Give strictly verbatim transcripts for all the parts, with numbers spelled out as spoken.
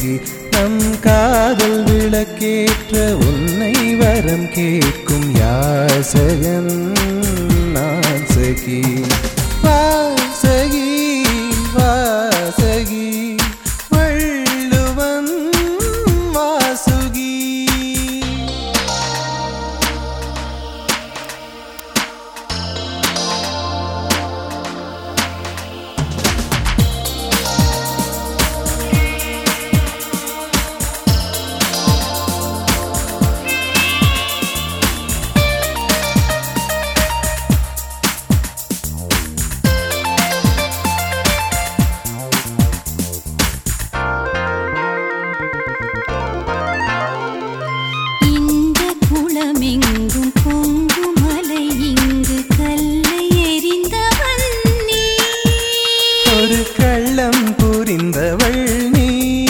வாசகி நம் காதல் விளக்கேற்ற உன்னை வரம் கேட்கும் யாசகன் நான் சகி. வாசகி வாசகி வள்ளுவன் வாசுகி. கள்ளம் புரிந்தவள் நீ.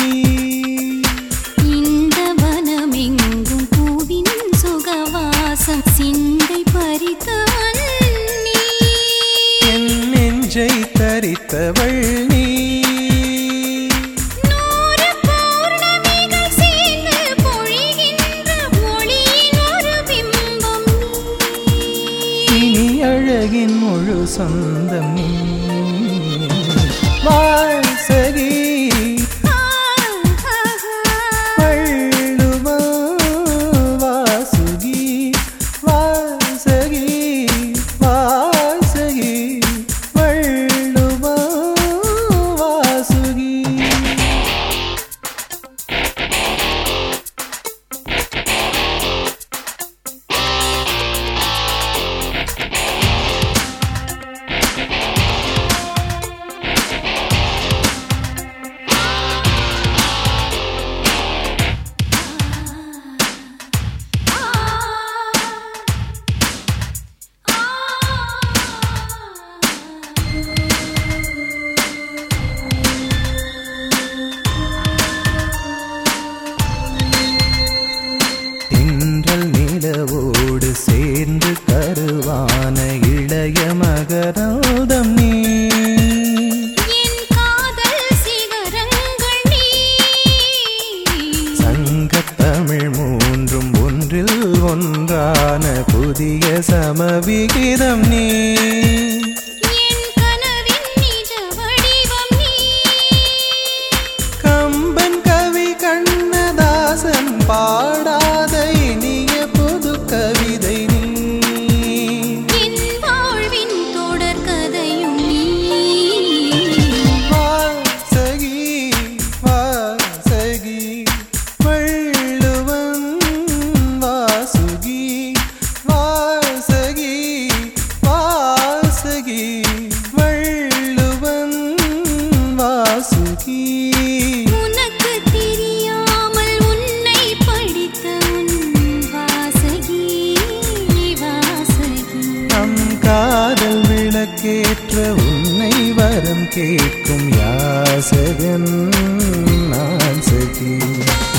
இந்த வனமெங்கும் பூவின் சுகவாசம் சிந்தை பறித்தவள் நீ. என் நெஞ்சை தரித்தவள் நீ. நூறு பௌர்ணமிகள் சேர்ந்து பொழிகின்ற ஒளியின் ஒரு பிம்பம் நீ. இனி அழகின் முழு சொந்தம் நீ. வாசகி வள்ளுவன் வாசுகி. வாசகி வாசகி வள்ளுவன் வாசுகி. நிலவோடு சேர்ந்து கருவான இளைய மகராதம் நீ. என் காதல் சிகரங்கள் நீ. சங்கத்தமிழ் மூன்றும் ஒன்றில் ஒன்றான புதிய சமவிகிதம் நீ. என் கனவின் நிஜ வடிவம் நீ. கம்பன் கவி கண்ணதாசன் பாடாத இனிய புது கவிதை நீ. என் வாழ்வின் தொடர் கதையும் நீ. வாசகி வாசகி வள்ளுவன் வாசுகி. வாசகி வாசகி வள்ளுவன் வாசுகி. உனக்கு தெரியாமல் உன்னை படித்த உன் வாசகி வாசகி. நம் காதல் விளக்கேற்ற உன்னை வரம் கேட்கும் யாசகன் நான் சகி.